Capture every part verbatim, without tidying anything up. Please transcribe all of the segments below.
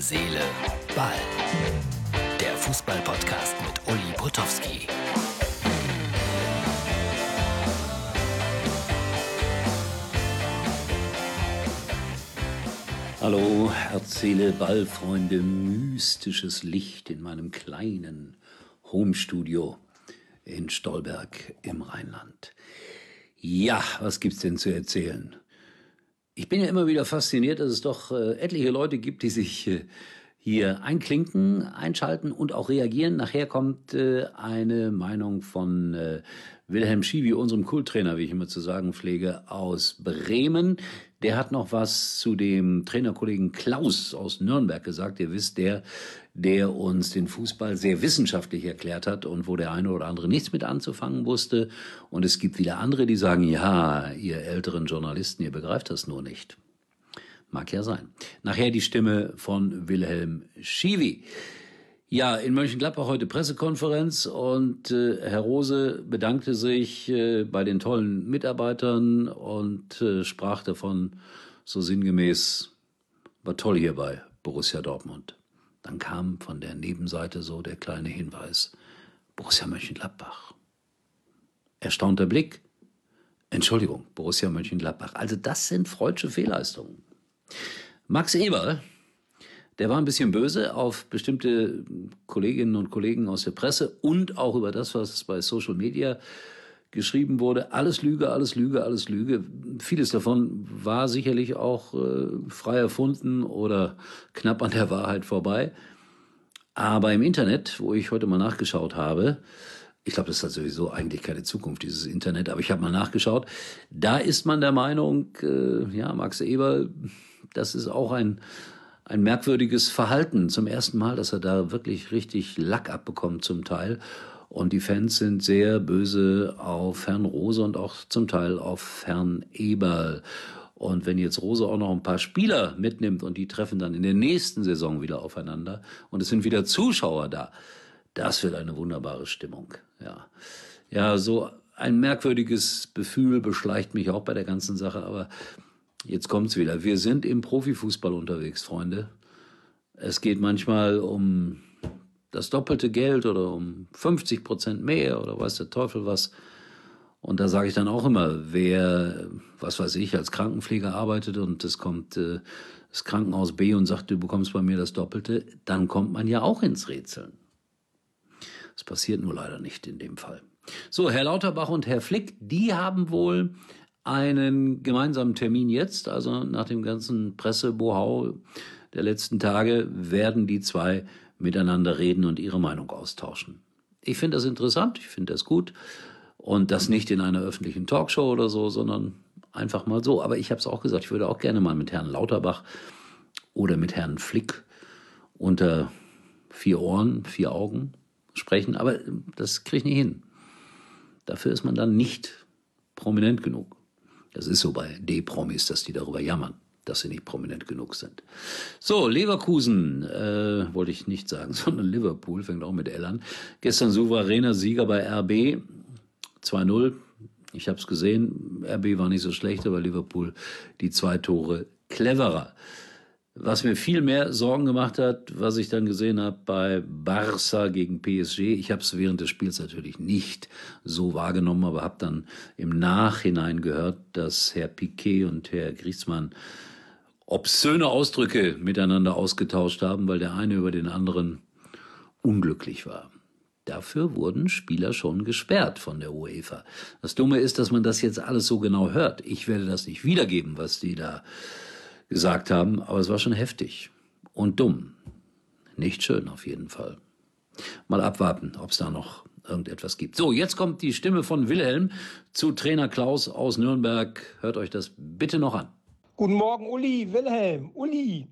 Seele, Ball. Der Fußball-Podcast mit Uli Potowski. Hallo, Herz, Seele, Ball, Freunde, mystisches Licht in meinem kleinen Homestudio in Stolberg im Rheinland. Ja, was gibt's denn zu erzählen? Ich bin ja immer wieder fasziniert, dass es doch äh, etliche Leute gibt, die sich äh, hier einklinken, einschalten und auch reagieren. Nachher kommt äh, eine Meinung von äh, Wilhelm Schiwi, unserem Kulttrainer, wie ich immer zu sagen pflege, aus Bremen. Der hat noch was zu dem Trainerkollegen Klaus aus Nürnberg gesagt. Ihr wisst, der, der uns den Fußball sehr wissenschaftlich erklärt hat und wo der eine oder andere nichts mit anzufangen wusste. Und es gibt wieder andere, die sagen, ja, ihr älteren Journalisten, ihr begreift das nur nicht. Mag ja sein. Nachher die Stimme von Wilhelm Schiwi. Ja, in Mönchengladbach heute Pressekonferenz und äh, Herr Rose bedankte sich äh, bei den tollen Mitarbeitern und äh, sprach davon so sinngemäß, war toll hier bei Borussia Dortmund. Dann kam von der Nebenseite so der kleine Hinweis, Borussia Mönchengladbach. Erstaunter Blick, Entschuldigung, Borussia Mönchengladbach. Also das sind freudsche Fehlleistungen. Max Eberl, der war ein bisschen böse auf bestimmte Kolleginnen und Kollegen aus der Presse und auch über das, was bei Social Media geschrieben wurde. Alles Lüge, alles Lüge, alles Lüge. Vieles davon war sicherlich auch äh, frei erfunden oder knapp an der Wahrheit vorbei. Aber im Internet, wo ich heute mal nachgeschaut habe, ich glaube, das hat sowieso eigentlich keine Zukunft, dieses Internet, aber ich habe mal nachgeschaut, da ist man der Meinung, äh, ja, Max Eberl, das ist auch ein Ein merkwürdiges Verhalten. Zum ersten Mal, dass er da wirklich richtig Lack abbekommt zum Teil. Und die Fans sind sehr böse auf Herrn Rose und auch zum Teil auf Herrn Eberl. Und wenn jetzt Rose auch noch ein paar Spieler mitnimmt und die treffen dann in der nächsten Saison wieder aufeinander und es sind wieder Zuschauer da, das wird eine wunderbare Stimmung. Ja, ja, so ein merkwürdiges Gefühl beschleicht mich auch bei der ganzen Sache, aber jetzt kommt's wieder. Wir sind im Profifußball unterwegs, Freunde. Es geht manchmal um das doppelte Geld oder um fünfzig Prozent mehr oder weiß der Teufel was. Und da sage ich dann auch immer, wer, was weiß ich, als Krankenpfleger arbeitet und es kommt äh, das Krankenhaus B und sagt, du bekommst bei mir das Doppelte, dann kommt man ja auch ins Rätseln. Das passiert nur leider nicht in dem Fall. So, Herr Lauterbach und Herr Flick, die haben wohl einen gemeinsamen Termin jetzt, also nach dem ganzen Pressebohau der letzten Tage, werden die zwei miteinander reden und ihre Meinung austauschen. Ich finde das interessant, ich finde das gut und das nicht in einer öffentlichen Talkshow oder so, sondern einfach mal so. Aber ich habe es auch gesagt, ich würde auch gerne mal mit Herrn Lauterbach oder mit Herrn Flick unter vier Ohren, vier Augen sprechen, aber das kriege ich nicht hin. Dafür ist man dann nicht prominent genug. Das ist so bei D-Promis, dass die darüber jammern, dass sie nicht prominent genug sind. So, Leverkusen, äh, wollte ich nicht sagen, sondern Liverpool, fängt auch mit L an. Gestern souveräner Sieger bei R B, zwei null. Ich habe es gesehen, R B war nicht so schlecht, aber Liverpool die zwei Tore cleverer. Was mir viel mehr Sorgen gemacht hat, was ich dann gesehen habe bei Barça gegen P S G. Ich habe es während des Spiels natürlich nicht so wahrgenommen, aber habe dann im Nachhinein gehört, dass Herr Piquet und Herr Griezmann obszöne Ausdrücke miteinander ausgetauscht haben, weil der eine über den anderen unglücklich war. Dafür wurden Spieler schon gesperrt von der UEFA. Das Dumme ist, dass man das jetzt alles so genau hört. Ich werde das nicht wiedergeben, was die da gesagt haben, aber es war schon heftig und dumm. Nicht schön auf jeden Fall. Mal abwarten, ob es da noch irgendetwas gibt. So, jetzt kommt die Stimme von Wilhelm zu Trainer Klaus aus Nürnberg. Hört euch das bitte noch an. Guten Morgen, Uli, Wilhelm, Uli.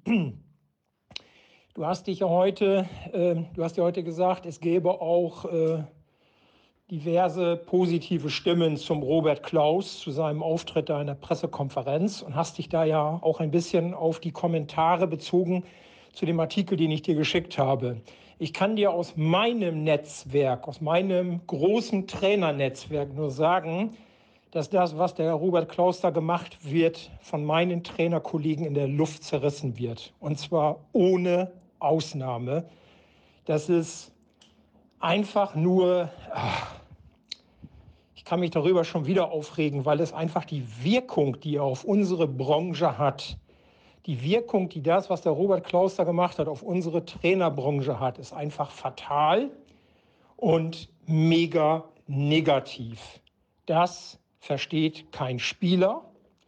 Du hast dich ja heute, äh, du hast ja heute gesagt, es gäbe auch äh, diverse positive Stimmen zum Robert Klaus, zu seinem Auftritt da in der Pressekonferenz und hast dich da ja auch ein bisschen auf die Kommentare bezogen zu dem Artikel, den ich dir geschickt habe. Ich kann dir aus meinem Netzwerk, aus meinem großen Trainernetzwerk nur sagen, dass das, was der Robert Klaus da gemacht wird, von meinen Trainerkollegen in der Luft zerrissen wird. Und zwar ohne Ausnahme. Das ist einfach nur, ach, ich kann mich darüber schon wieder aufregen, weil es einfach die Wirkung, die er auf unsere Branche hat, die Wirkung, die das, was der Robert Klaus da gemacht hat, auf unsere Trainerbranche hat, ist einfach fatal und mega negativ. Das versteht kein Spieler.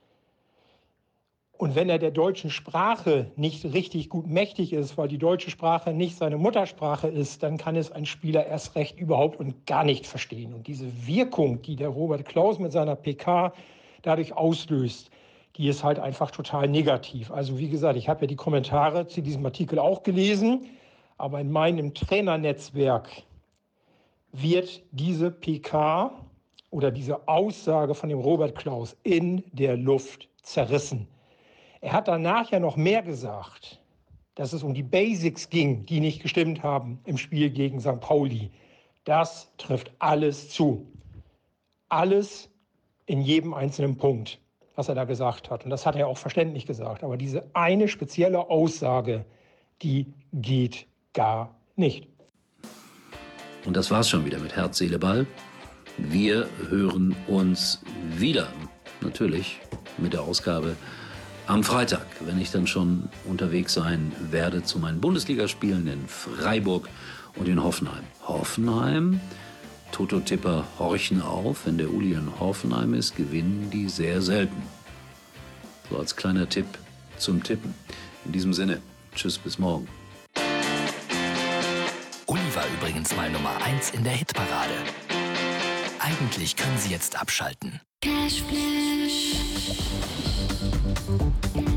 Und wenn er der deutschen Sprache nicht richtig gut mächtig ist, weil die deutsche Sprache nicht seine Muttersprache ist, dann kann es ein Spieler erst recht überhaupt und gar nicht verstehen. Und diese Wirkung, die der Robert Klaus mit seiner P K dadurch auslöst, die ist halt einfach total negativ. Also wie gesagt, ich habe ja die Kommentare zu diesem Artikel auch gelesen, aber in meinem Trainernetzwerk wird diese P K oder diese Aussage von dem Robert Klaus in der Luft zerrissen. Er hat danach ja noch mehr gesagt, dass es um die Basics ging, die nicht gestimmt haben im Spiel gegen Sankt Pauli. Das trifft alles zu. Alles in jedem einzelnen Punkt, was er da gesagt hat. Und das hat er auch verständlich gesagt. Aber diese eine spezielle Aussage, die geht gar nicht. Und das war's schon wieder mit Herz, Seele, Ball. Wir hören uns wieder, natürlich, mit der Ausgabe am Freitag, wenn ich dann schon unterwegs sein werde zu meinen Bundesligaspielen in Freiburg und in Hoffenheim. Hoffenheim, Toto-Tipper horchen auf, wenn der Uli in Hoffenheim ist, gewinnen die sehr selten. So als kleiner Tipp zum Tippen. In diesem Sinne, tschüss, bis morgen. Uli war übrigens mal Nummer eins in der Hitparade. Eigentlich können Sie jetzt abschalten. Cashflash.